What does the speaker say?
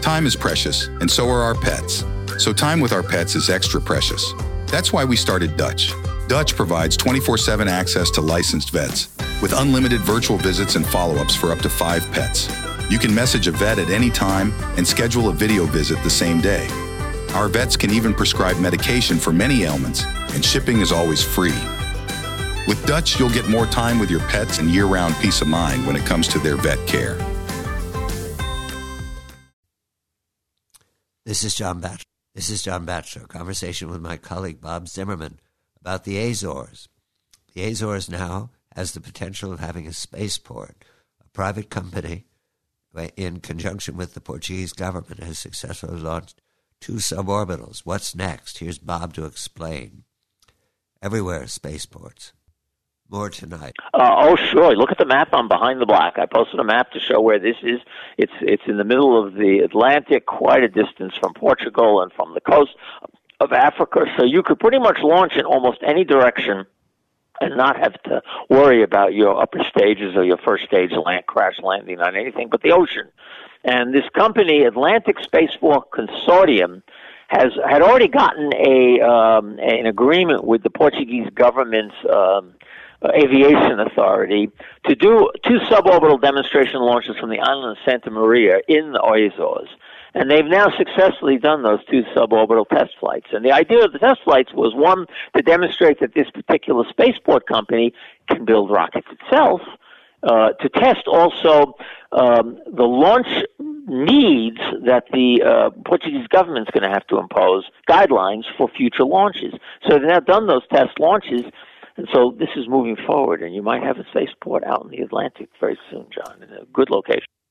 Time is precious, and so are our pets. So time with our pets is extra precious. That's why we started Dutch. Dutch provides 24/7 access to licensed vets, with unlimited virtual visits and follow-ups for up to 5 pets. You can message a vet at any time and schedule a video visit the same day. Our vets can even prescribe medication for many ailments, and shipping is always free. With Dutch, you'll get more time with your pets and year-round peace of mind when it comes to their vet care. This is John Batchelor. Conversation with my colleague Bob Zimmerman about the Azores. The Azores now has the potential of having a spaceport. A private company, in conjunction with the Portuguese government, has successfully launched 2 suborbitals. What's next? Here's Bob to explain. Everywhere spaceports. More tonight. Sure. Look at the map on Behind the Black. I posted a map to show where this is. It's in the middle of the Atlantic, quite a distance from Portugal and from the coast of Africa. So you could pretty much launch in almost any direction and not have to worry about your upper stages or your first stage crash landing on anything but the ocean. And this company, Atlantic Spaceport Consortium, had already gotten an agreement with the Portuguese government's aviation authority to do 2 suborbital demonstration launches from the island of Santa Maria in the Azores. And they've now successfully done those 2 suborbital test flights. And the idea of the test flights was, one, to demonstrate that this particular spaceport company can build rockets itself, to test also the launch needs that the Portuguese government's going to have to impose guidelines for future launches. So they've now done those test launches. And so this is moving forward, and you might have a spaceport out in the Atlantic very soon, John, in a good location.